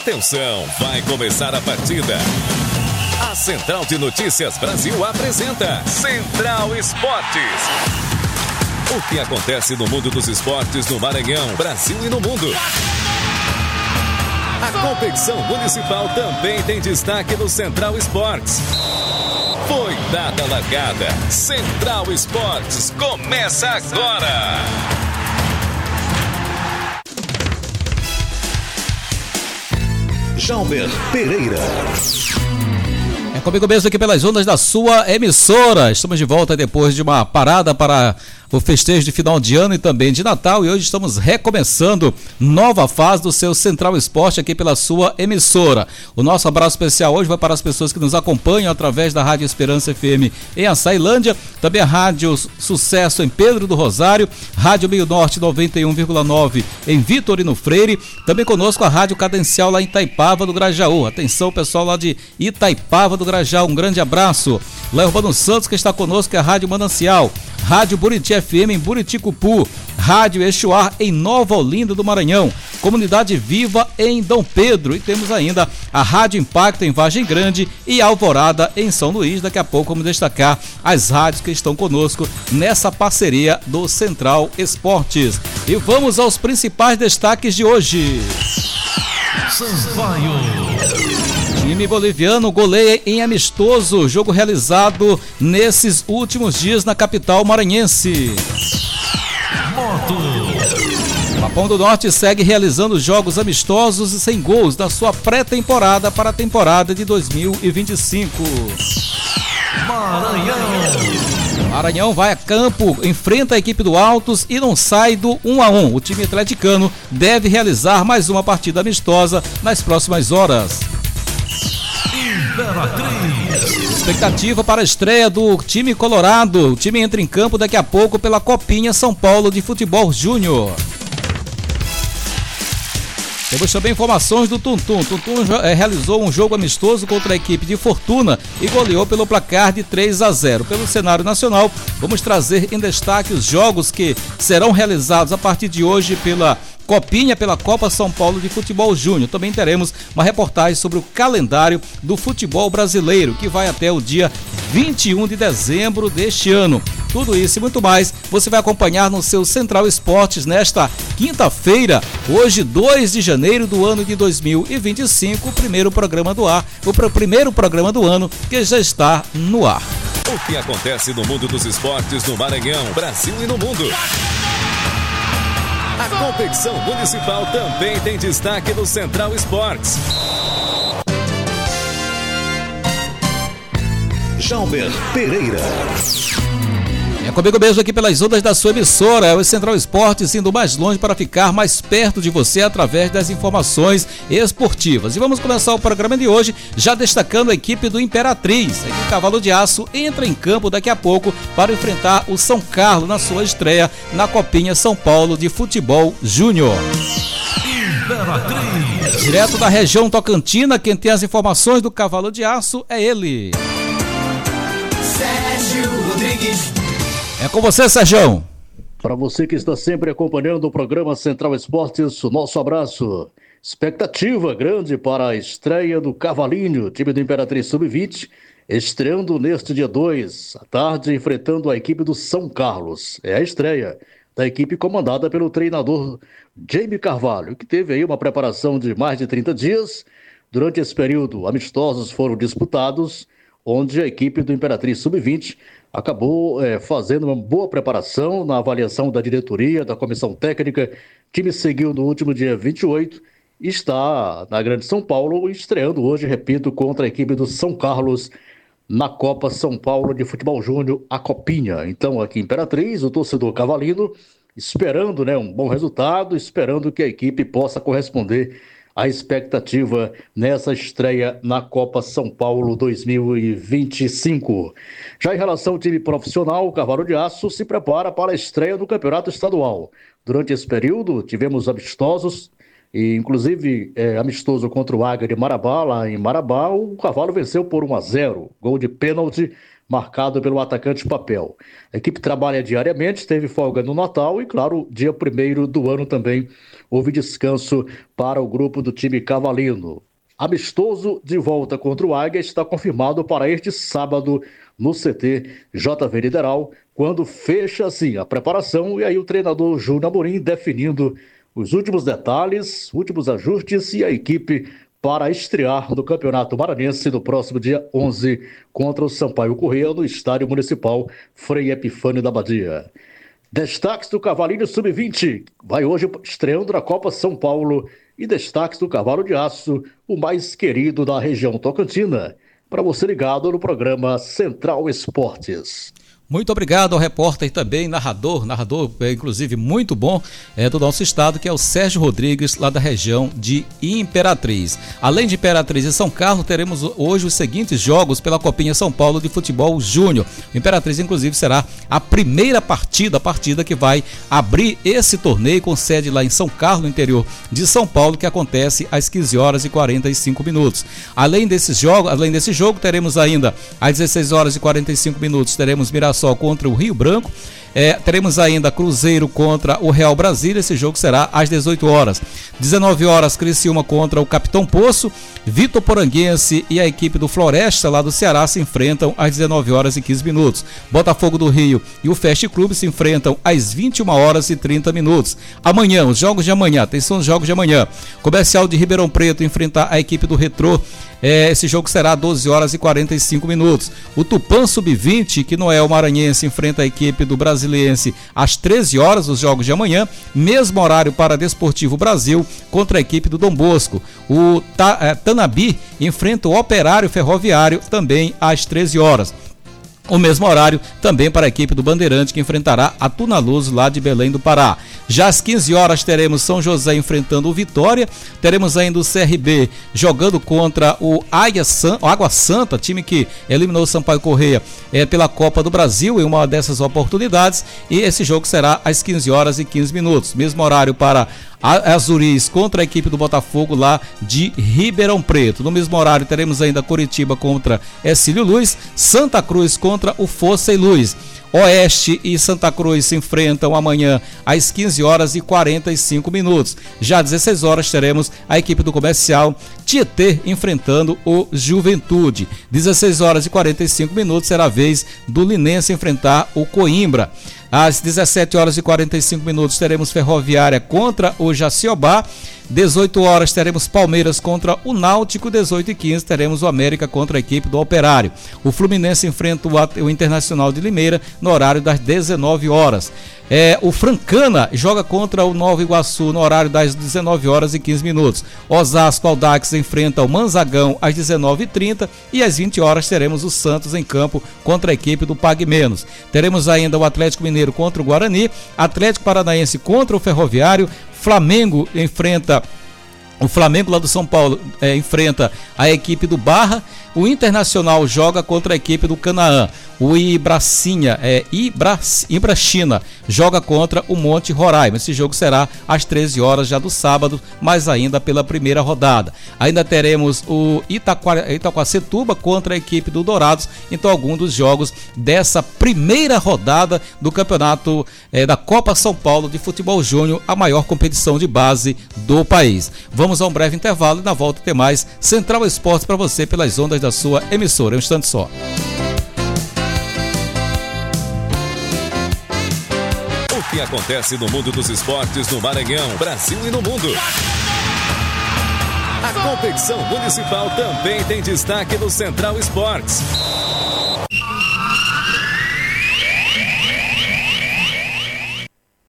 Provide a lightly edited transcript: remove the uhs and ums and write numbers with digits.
Atenção, vai começar a partida. A Central de Notícias Brasil apresenta Central Esportes. O que acontece no mundo dos esportes no Maranhão, Brasil e no mundo. A competição municipal também tem destaque no Central Esportes. Foi dada a largada. Central Esportes começa agora. Jalber Pereira. É comigo mesmo aqui pelas ondas da sua emissora. Estamos de volta depois de uma parada para o festejo de final de ano e também de Natal, e hoje estamos recomeçando nova fase do seu Central Esporte aqui pela sua emissora. O nosso abraço especial hoje vai para as pessoas que nos acompanham através da Rádio Esperança FM em Açailândia, também a Rádio Sucesso em Pedro do Rosário, Rádio Meio Norte 91,9 em Vitorino Freire, também conosco a Rádio Cadencial lá em Itaipava do Grajaú. Atenção, pessoal lá de Itaipava do Grajaú, um grande abraço. Lá em Urbano Santos, que está conosco, é a Rádio Manancial, Rádio Buriti FM em Buriticupu, Rádio Exuar em Nova Olinda do Maranhão, Comunidade Viva em Dom Pedro, e temos ainda a Rádio Impacto em Vargem Grande e Alvorada em São Luís. Daqui a pouco vamos destacar as rádios que estão conosco nessa parceria do Central Esportes. E vamos aos principais destaques de hoje. Time boliviano goleia em amistoso, jogo realizado nesses últimos dias na capital maranhense. Papão do Norte segue realizando jogos amistosos e sem gols na sua pré-temporada para a temporada de 2025. Maranhão vai a campo, enfrenta a equipe do Altos e não sai do 1-1. O time atleticano deve realizar mais uma partida amistosa nas próximas horas. Expectativa para a estreia do time colorado. O time entra em campo daqui a pouco pela Copinha São Paulo de Futebol Júnior. Temos também informações do Tuntum. Tuntum realizou um jogo amistoso contra a equipe de Fortuna e goleou pelo placar de 3-0. Pelo cenário nacional, vamos trazer em destaque os jogos que serão realizados a partir de hoje pela Copinha, pela Copa São Paulo de Futebol Júnior. Também teremos uma reportagem sobre o calendário do futebol brasileiro, que vai até o dia 21 de dezembro deste ano. Tudo isso e muito mais você vai acompanhar no seu Central Esportes nesta quinta-feira, hoje 2 de janeiro do ano de 2025, o primeiro programa do ar, o primeiro programa do ano que já está no ar. O que acontece no mundo dos esportes no Maranhão, Brasil e no mundo. A competição municipal também tem destaque no Central Esportes. Jalber Pereira. É comigo mesmo aqui pelas ondas da sua emissora, é o Central Esportes, indo mais longe para ficar mais perto de você através das informações esportivas. E vamos começar o programa de hoje já destacando a equipe do Imperatriz. A equipe Cavalo de Aço entra em campo daqui a pouco para enfrentar o São Carlos na sua estreia na Copinha São Paulo de Futebol Júnior. Direto da região Tocantina, quem tem as informações do Cavalo de Aço é ele. Sérgio Rodrigues. É com você, Sérgio. Para você que está sempre acompanhando o programa Central Esportes, o nosso abraço. Expectativa grande para a estreia do Cavalinho, time do Imperatriz Sub-20, estreando neste dia 2, à tarde, enfrentando a equipe do São Carlos. É a estreia da equipe comandada pelo treinador Jaime Carvalho, que teve aí uma preparação de mais de 30 dias. Durante esse período, amistosos foram disputados, onde a equipe do Imperatriz Sub-20 acabou fazendo uma boa preparação na avaliação da diretoria, da comissão técnica. O time seguiu no último dia 28 e está na Grande São Paulo, estreando hoje, repito, contra a equipe do São Carlos na Copa São Paulo de Futebol Júnior, a Copinha. Então, aqui em Imperatriz, o torcedor cavalino esperando um bom resultado, esperando que a equipe possa corresponder à expectativa nessa estreia na Copa São Paulo 2025. Já em relação ao time profissional, o Cavalo de Aço se prepara para a estreia no Campeonato Estadual. Durante esse período, tivemos amistosos, e inclusive amistoso contra o Águia de Marabá, lá em Marabá, o Cavalo venceu por 1-0, gol de pênalti marcado pelo atacante Papel. A equipe trabalha diariamente, teve folga no Natal e, claro, dia 1º do ano também houve descanso para o grupo do time cavalino. Amistoso de volta contra o Águia está confirmado para este sábado no CT JV Nideral, quando fecha assim a preparação, e aí o treinador Júnior Amorim definindo os últimos detalhes, últimos ajustes e a equipe para estrear no Campeonato Maranhense no próximo dia 11 contra o Sampaio Corrêa no Estádio Municipal Frei Epifânio da Badia. Destaques do Cavalinho Sub-20, vai hoje estreando na Copa São Paulo, e destaques do Cavalo de Aço, o mais querido da região tocantina, para você ligado no programa Central Esportes. Muito obrigado ao repórter e também narrador inclusive muito bom do nosso estado, que é o Sérgio Rodrigues, lá da região de Imperatriz. Além de Imperatriz e São Carlos, teremos hoje os seguintes jogos pela Copinha São Paulo de Futebol Júnior. Imperatriz, inclusive, será a primeira partida que vai abrir esse torneio, com sede lá em São Carlos, no interior de São Paulo, que acontece às 15h45. Além desse jogo, teremos ainda às 16h45, teremos Mirassol contra o Rio Branco. Teremos ainda Cruzeiro contra o Real Brasília. Esse jogo será às 18h. 19h, Criciúma contra o Capitão Poço. Vitor Poranguense e a equipe do Floresta, lá do Ceará, se enfrentam às 19h15. Botafogo do Rio e o Fest Clube se enfrentam às 21h30. Amanhã, os jogos de amanhã, atenção, os jogos de amanhã. Comercial de Ribeirão Preto enfrentar a equipe do Retrô. Esse jogo será às 12h45. O Tupã Sub-20, que não é o maranhense, enfrenta a equipe do Brasiliense às 13h, os jogos de amanhã. Mesmo horário para Desportivo Brasil contra a equipe do Dom Bosco. O Tanabi enfrenta o Operário Ferroviário também às 13h. O mesmo horário também para a equipe do Bandeirante, que enfrentará a Tunaluso, lá de Belém do Pará. Já às 15h teremos São José enfrentando o Vitória. Teremos ainda o CRB jogando contra o Água Santa, time que eliminou o Sampaio Corrêa pela Copa do Brasil em uma dessas oportunidades. E esse jogo será às 15h15. Mesmo horário para Azuris contra a equipe do Botafogo, lá de Ribeirão Preto. No mesmo horário teremos ainda Coritiba contra Ercílio Luz, Santa Cruz contra o Força e Luz. Oeste e Santa Cruz se enfrentam amanhã às 15h45. Já às 16h teremos a equipe do Comercial Tietê enfrentando o Juventude. 16h45 será a vez do Linense enfrentar o Coimbra. Às 17h45 teremos Ferroviária contra o Jaciobá. 18h teremos Palmeiras contra o Náutico. 18h15 teremos o América contra a equipe do Operário. O Fluminense enfrenta o Internacional de Limeira no horário das 19h. O Francana joga contra o Nova Iguaçu no horário das 19h15. Osasco Audax enfrenta o Manzagão às 19h30 e às 20h teremos o Santos em campo contra a equipe do Pague Menos. Teremos ainda o Atlético Mineiro contra o Guarani, Atlético Paranaense contra o Ferroviário, Flamengo enfrenta o Flamengo lá do São Paulo, enfrenta a equipe do Barra. O Internacional joga contra a equipe do Canaã. O Ibrachina joga contra o Monte Roraima. Esse jogo será às 13h já do sábado, mas ainda pela primeira rodada. Ainda teremos o Itaquacetuba contra a equipe do Dourados. Então, alguns dos jogos dessa primeira rodada do campeonato da Copa São Paulo de Futebol Júnior, a maior competição de base do país. Vamos a um breve intervalo e na volta tem mais Central Esportes para você pelas ondas da sua emissora. Um instante só. O que acontece no mundo dos esportes no Maranhão, Brasil e no mundo. A competição municipal também tem destaque no Central Esportes.